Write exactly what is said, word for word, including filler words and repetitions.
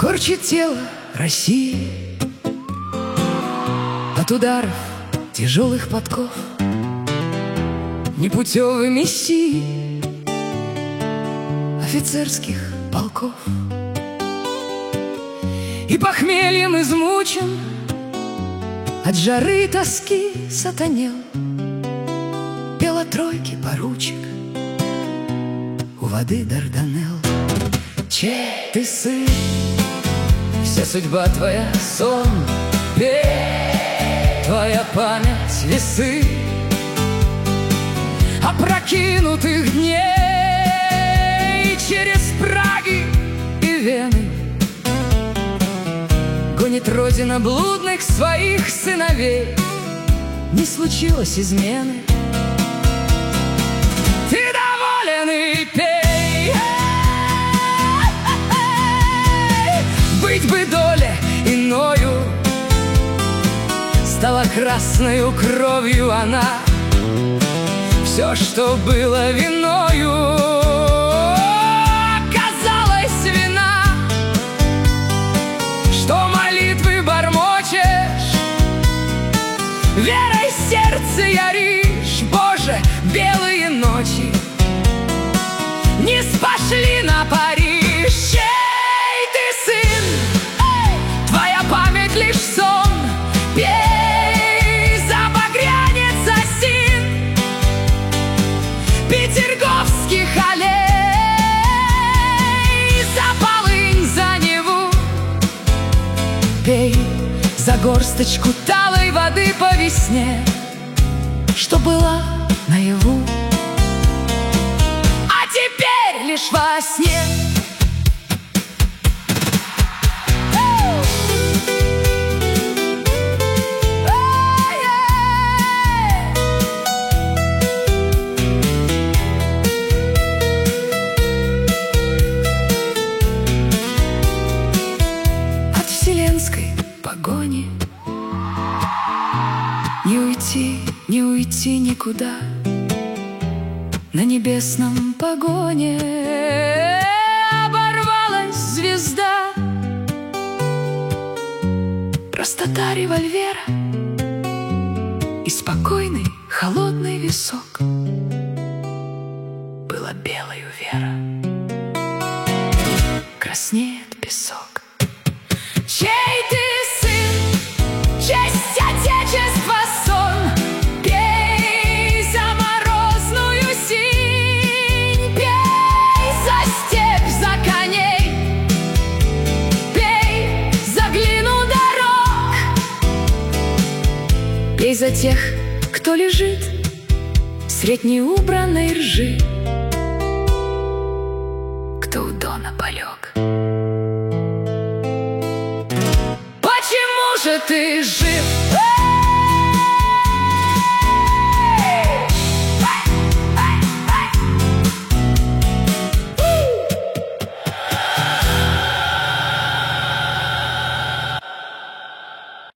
Корчит тело России от ударов тяжелых подков непутевый мессии офицерских полков. И похмельем измучен, от жары и тоски сатанел, пел о тройке поручик у воды Дарданелл. Чей ты сын? Вся судьба твоя сон, пей, твоя память весы опрокинутых дней через Праги и Вены. Гонит родина блудных своих сыновей, не случилось измены. Ты доволен и пей, быть бы доле иною, стала красною кровью она. Все, что было виною, оказалась вина. Что молитвы бормочешь, верой сердце яришь. Боже, белые ночи не спошли на Париж. Чей ты сын? Эй! Твоя память лишь сон. Пей за багрянец осин петерговских аллей, за полынь, за Неву. Пей за горсточку талой воды по весне, что была наяву, а теперь лишь во сне. От вселенской погони не уйти, не уйти никуда. На небесном погоне оборвалась звезда. Простота револьвера и спокойный холодный висок. Была белою вера, краснеет песок. Чей ты сын? Честь Отечества сон. Пей за морозную синь, пей за степь, за коней, пей за глину дорог, пей за тех, кто лежит средь неубранной ржи, кто у Дона полег. Почему же ты